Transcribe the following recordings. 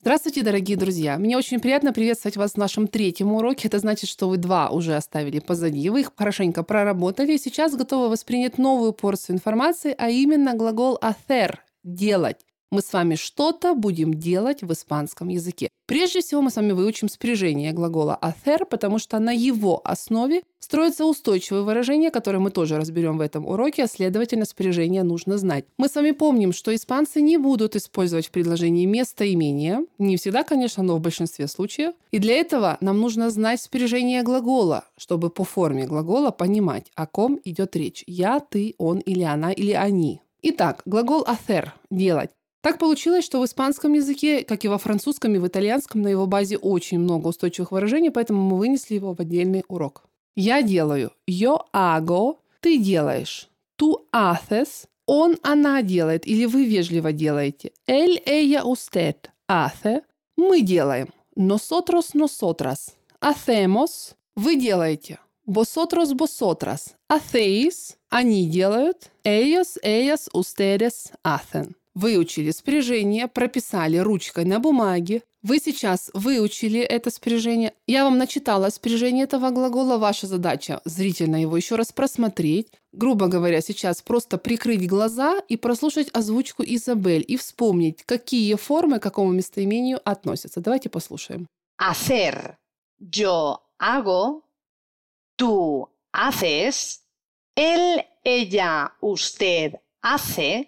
Здравствуйте, дорогие друзья! Мне очень приятно приветствовать вас в нашем третьем уроке. Это значит, что вы два уже оставили позади, вы их хорошенько проработали и сейчас готовы воспринять новую порцию информации, а именно глагол hacer – «делать». Мы с вами что-то будем делать в испанском языке. Прежде всего мы с вами выучим спряжение глагола hacer, потому что на его основе строится устойчивое выражение, которое мы тоже разберем в этом уроке, а следовательно, спряжение нужно знать. Мы с вами помним, что испанцы не будут использовать в предложении местоимения. Не всегда, конечно, но в большинстве случаев. И для этого нам нужно знать спряжение глагола, чтобы по форме глагола понимать, о ком идет речь. Я, ты, он или она или они. Итак, глагол hacer – «делать». Так получилось, что в испанском языке, как и во французском и в итальянском, на его базе очень много устойчивых выражений, поэтому мы вынесли его в отдельный урок. Я делаю. Yo hago. Ты делаешь. Tú haces. Он, она делает. Или вы вежливо делаете. Él, ella, usted hace. Мы делаем. Nosotros, nosotras. Hacemos. Вы делаете. Vosotros, vosotras. Hacéis. Они делают. Ellos, ellas, ustedes hacen. Выучили спряжение, прописали ручкой на бумаге. Вы сейчас выучили это спряжение. Я вам начитала спряжение этого глагола. Ваша задача зрительно его еще раз просмотреть. Грубо говоря, сейчас просто прикрыть глаза и прослушать озвучку Изабель и вспомнить, какие формы к какому местоимению относятся. Давайте послушаем. Hacer. Yo hago. Tú haces. Él, ella, usted hace.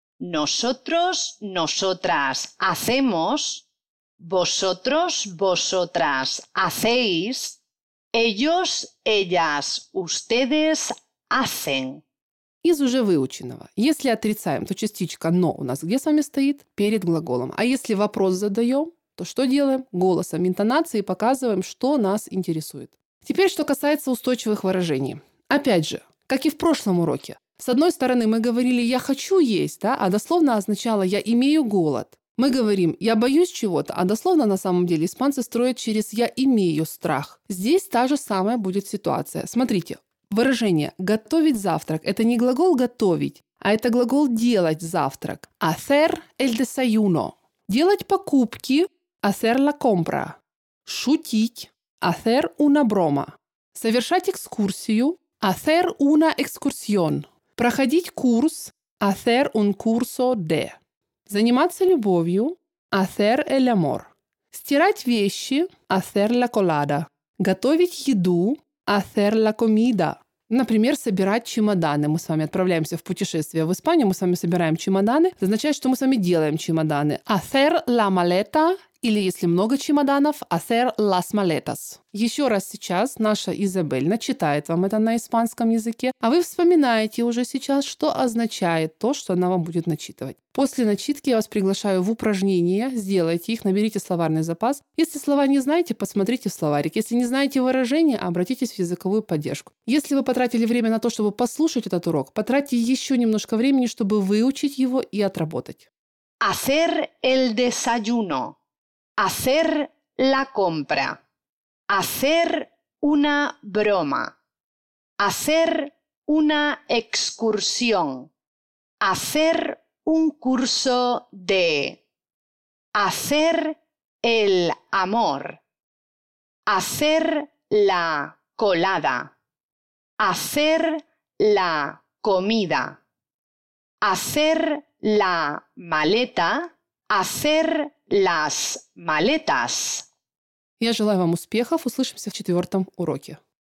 Nosotros, nosotras hacemos, vosotros, vosotras hacéis, ellos, ellas, ustedes hacen. Из уже выученного. Если отрицаем, то частичка «но» у нас где с вами стоит? Перед глаголом. А если вопрос задаем, то что делаем? Голосом интонации показываем, что нас интересует. Теперь, что касается устойчивых выражений. Опять же, как и в прошлом уроке. С одной стороны, мы говорили «я хочу есть», да, а дословно означало «я имею голод». Мы говорим «я боюсь чего-то», а дословно на самом деле испанцы строят через «я имею страх». Здесь та же самая будет ситуация. Смотрите, выражение «готовить завтрак» – это не глагол «готовить», а это глагол «делать завтрак». Hacer el desayuno. Делать покупки – hacer la compra. Шутить – hacer una broma. Совершать экскурсию – hacer una excursión. Проходить курс – hacer un curso de. Заниматься любовью – hacer el amor. Стирать вещи – hacer la colada. Готовить еду – hacer la comida. Например, собирать чемоданы. Мы с вами отправляемся в путешествие в Испанию, мы с вами собираем чемоданы. Это означает, что мы с вами делаем чемоданы. Hacer la maleta. Или, если много чемоданов, hacer las maletas. Еще раз сейчас наша Изабель начитает вам это на испанском языке, а вы вспоминаете уже сейчас, что означает то, что она вам будет начитывать. После начитки я вас приглашаю в упражнения, сделайте их, наберите словарный запас. Если слова не знаете, посмотрите в словарик. Если не знаете выражения, обратитесь в языковую поддержку. Если вы потратили время на то, чтобы послушать этот урок, потратьте еще немножко времени, чтобы выучить его и отработать. Hacer el desayuno. Hacer la compra, hacer una broma, hacer una excursión, hacer un curso de, hacer el amor, hacer la colada, hacer la comida, hacer la maleta, hacer las maletas. Я желаю вам успехов. Услышимся в 4-м уроке.